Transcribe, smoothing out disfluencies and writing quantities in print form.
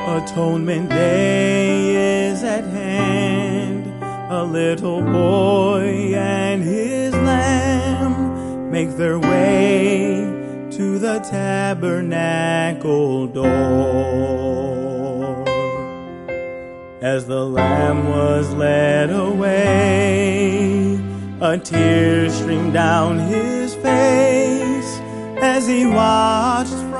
Atonement Day is at hand. A little boy and his lamb make their way to the tabernacle door. As the lamb was led away, a tear streamed down his face as he watched